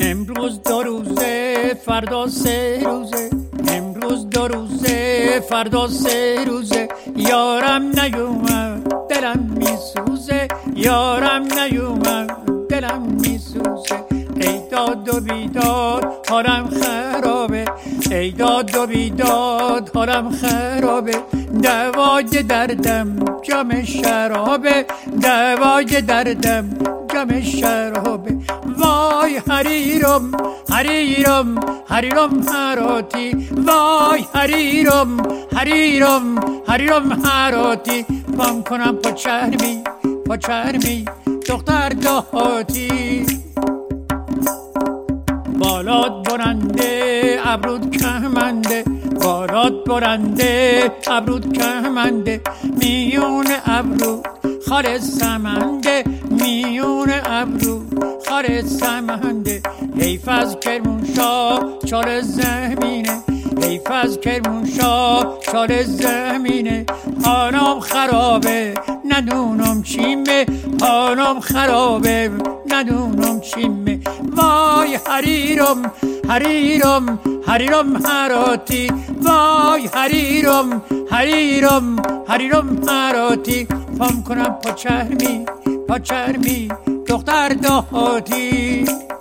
امروز 2 روزه فردا 3 روزه، امروز 2 روزه فردا 3 روزه، یارم نیومد دلم میسوزه، یارم نیومد دلم میسوزه. ای داد و بیداد حالم خرابه، ای داد و بیداد حالم خرابه، دوای دردم جام شرابه، دوای دردم جام شرابه. وای حریرم حریرم حریرم هراتی، وای حریرم حریرم حریرم هراتی، پام کنم پا چرمی پا چرمی دختر دهاتی. بالات برنده ابرود کهمنده، بالات برنده ابرود کهمنده، میون ابرو خال سمنده، میون ابرو خال سمنده. حیف از کرمانشاه چال زمینه، حیف از کرمانشاه چال زمینه، حالم خرابه ندونم چیمه، حالم خرابه ندونم چیمه. وای حریرم حریرم حریرم هراتی، وای حریرم حریرم حریرم هراتی، پام کنم پا چرمی پا چرمی دختر دهاتی.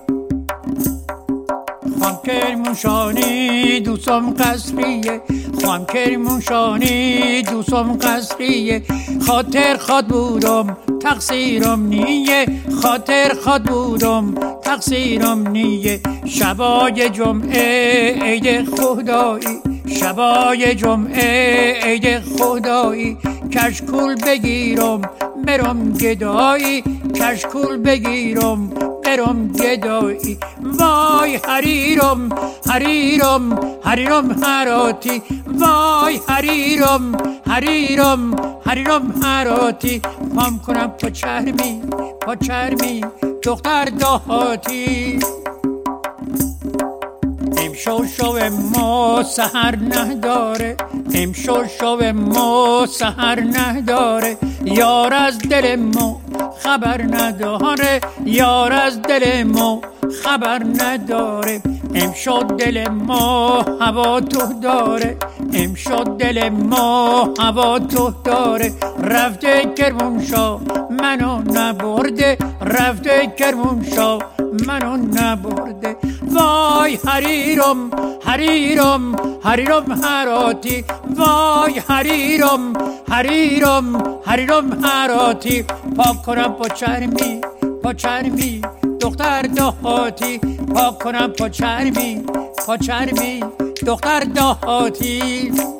خواهم کرمانشاهی دوستم قصریه، خواهم کرمانشاهی دوستم قصریه، خاطر خواد بودم تقصیرم نیه، خاطر خواد بودم تقصیرم نیه. شبای جمعه عید خدایی، شبای جمعه عید خدایی، کشکول بگیرم برم گدایی، کشکول بگیرم برم گدایی. وای حریرم حریرم حریرم هراتی، وای حریرم حریرم حریرم هراتی، پام کنم پا چرمی پا چرمی دختر دهاتی. امشو شو ما سحر نداره، امشو شو ما سحر نداره، یار از دل ما خبر نداره، یار از دل ما خبر نداره. امشو دل ما هوا تو داره، امشو دل ما هوا تو داره، رفته کرمانشاه منو نبرده، رفته کرمانشاه منو نبرده. وای حریرم حریرم حریرم هراتی، وای حریرم حریرم حریرم هراتی، پاک کنم پا چرمی پا چرمی دختر دهاتی، پاک کنم پا چرمی پا چرمی دختر دهاتی.